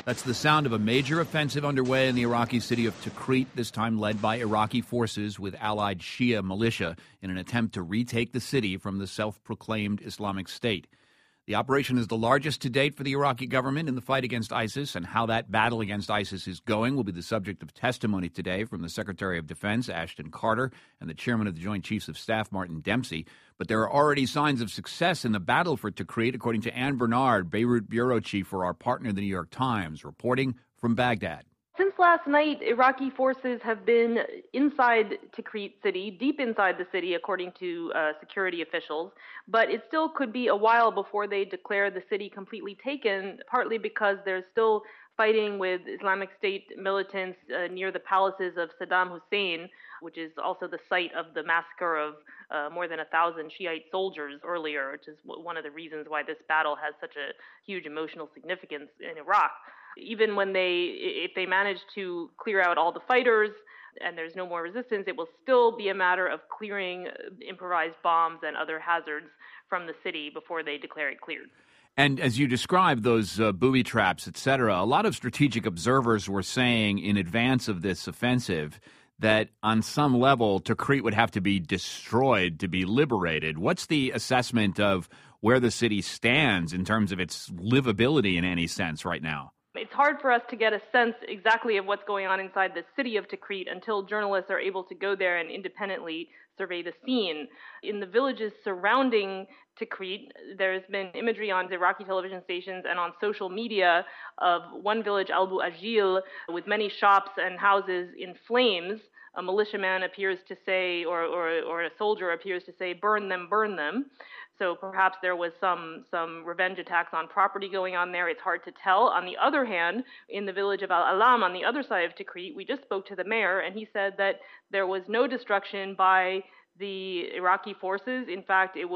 That's the sound of a major offensive underway in the Iraqi city of Tikrit, this time led by Iraqi forces with allied Shia militia in an attempt to retake the city from the self-proclaimed Islamic State. The operation is the largest to date for the Iraqi government in the fight against ISIS, and how that battle against ISIS is going will be the subject of testimony today from the Secretary of Defense, Ashton Carter, and the Chairman of the Joint Chiefs of Staff, Martin Dempsey. But there are already signs of success in the battle for Tikrit, according to Ann Bernard, Beirut bureau chief for our partner, the New York Times, reporting from Baghdad. Since last night, Iraqi forces have been inside Tikrit city, deep inside the city, according to security officials. But it still could be a while before they declare the city completely taken, partly because there's still fighting with Islamic State militants near the palaces of Saddam Hussein, which is also the site of the massacre of more than 1,000 Shiite soldiers earlier, which is one of the reasons why this battle has such a huge emotional significance in Iraq. Even when if they manage to clear out all the fighters and there's no more resistance, it will still be a matter of clearing improvised bombs and other hazards from the city before they declare it cleared. And as you described, those booby traps, et cetera, a lot of strategic observers were saying in advance of this offensive that on some level, Tikrit would have to be destroyed to be liberated. What's the assessment of where the city stands in terms of its livability in any sense right now? It's hard for us to get a sense exactly of what's going on inside the city of Tikrit until journalists are able to go there and independently survey the scene. In the villages surrounding Tikrit, there's been imagery on Iraqi television stations and on social media of one village, Albu Ajil, with many shops and houses in flames. A militiaman appears to say, or a soldier appears to say, burn them, burn them. So perhaps there was some revenge attacks on property going on there. It's hard to tell. On the other hand, in the village of Al-Alam, on the other side of Tikrit, we just spoke to the mayor, and he said that there was no destruction by the Iraqi forces. In fact, there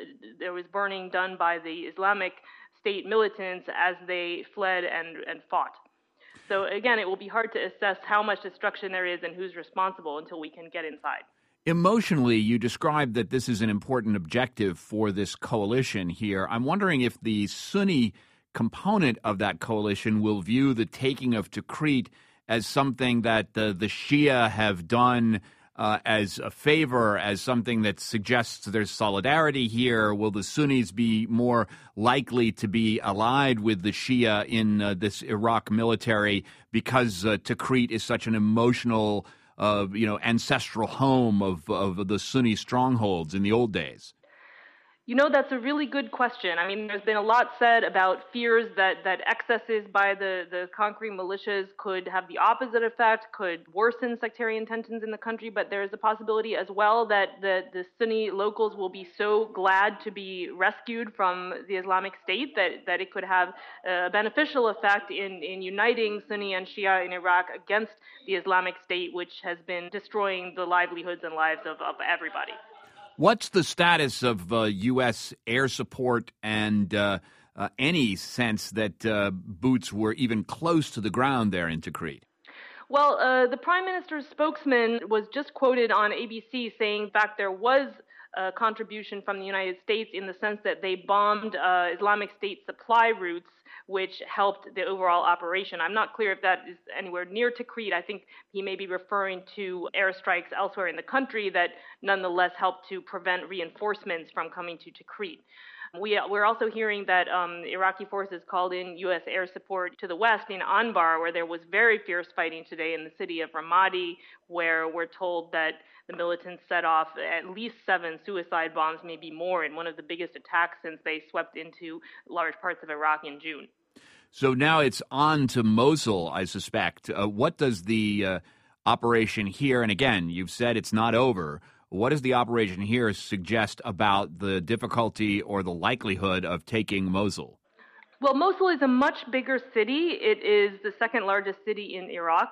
was burning done by the Islamic State militants as they fled and fought. So again, it will be hard to assess how much destruction there is and who's responsible until we can get inside. Emotionally, you described that this is an important objective for this coalition here. I'm wondering if the Sunni component of that coalition will view the taking of Tikrit as something that the Shia have done as a favor, as something that suggests there's solidarity here. Will the Sunnis be more likely to be allied with the Shia in this Iraq military because Tikrit is such an emotional ancestral home of the Sunni strongholds in the old days? That's a really good question. I mean, there's been a lot said about fears that excesses by the conquering militias could have the opposite effect, could worsen sectarian tensions in the country, but there's a possibility as well that the Sunni locals will be so glad to be rescued from the Islamic State that it could have a beneficial effect in uniting Sunni and Shia in Iraq against the Islamic State, which has been destroying the livelihoods and lives of everybody. What's the status of U.S. air support and any sense that boots were even close to the ground there in Tikrit? Well, the Prime Minister's spokesman was just quoted on ABC saying, in fact, there was a contribution from the United States in the sense that they bombed Islamic State supply routes, which helped the overall operation. I'm not clear if that is anywhere near Tikrit. I think he may be referring to airstrikes elsewhere in the country that nonetheless helped to prevent reinforcements from coming to Tikrit. We're also hearing that Iraqi forces called in U.S. air support to the west in Anbar, where there was very fierce fighting today in the city of Ramadi, where we're told that the militants set off at least 7 suicide bombs, maybe more, in one of the biggest attacks since they swept into large parts of Iraq in June. So now it's on to Mosul, I suspect. What does the operation here, and again, you've said it's not over, what does the operation here suggest about the difficulty or the likelihood of taking Mosul? Well, Mosul is a much bigger city. It is the second largest city in Iraq.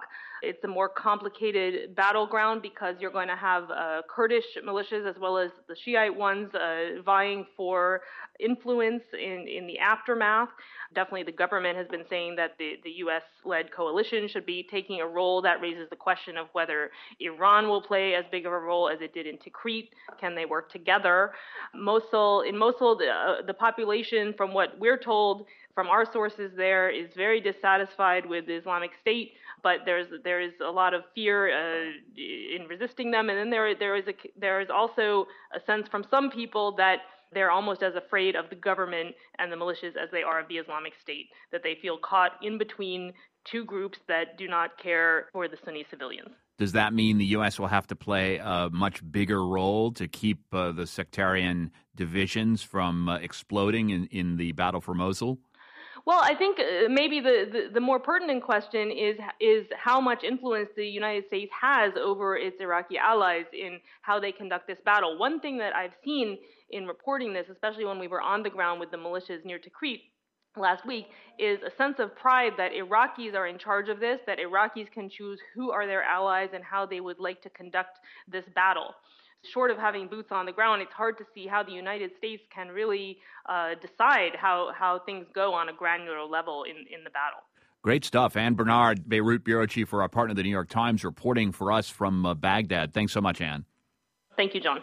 It's a more complicated battleground because you're going to have Kurdish militias as well as the Shiite ones vying for influence in the aftermath. Definitely the government has been saying that the U.S.-led coalition should be taking a role. That raises the question of whether Iran will play as big of a role as it did in Tikrit. Can they work together? In Mosul, the population, from what we're told from our sources there, is very dissatisfied with the Islamic State, but there is a lot of fear in resisting them. And then there is also a sense from some people that they're almost as afraid of the government and the militias as they are of the Islamic State, that they feel caught in between two groups that do not care for the Sunni civilians. Does that mean the U.S. will have to play a much bigger role to keep the sectarian divisions from exploding in the battle for Mosul? Well, I think maybe the more pertinent question is how much influence the United States has over its Iraqi allies in how they conduct this battle. One thing that I've seen in reporting this, especially when we were on the ground with the militias near Tikrit last week, is a sense of pride that Iraqis are in charge of this, that Iraqis can choose who are their allies and how they would like to conduct this battle. Short of having boots on the ground, it's hard to see how the United States can really decide how things go on a granular level in the battle. Great stuff. Ann Bernard, Beirut bureau chief for our partner, the New York Times, reporting for us from Baghdad. Thanks so much, Ann. Thank you, John.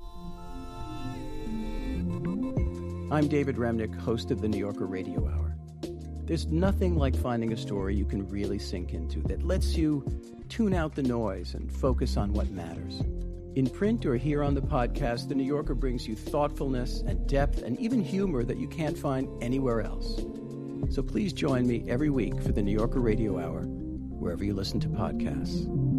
I'm David Remnick, host of the New Yorker Radio Hour. There's nothing like finding a story you can really sink into that lets you tune out the noise and focus on what matters. In print or here on the podcast, The New Yorker brings you thoughtfulness and depth and even humor that you can't find anywhere else. So please join me every week for The New Yorker Radio Hour, wherever you listen to podcasts.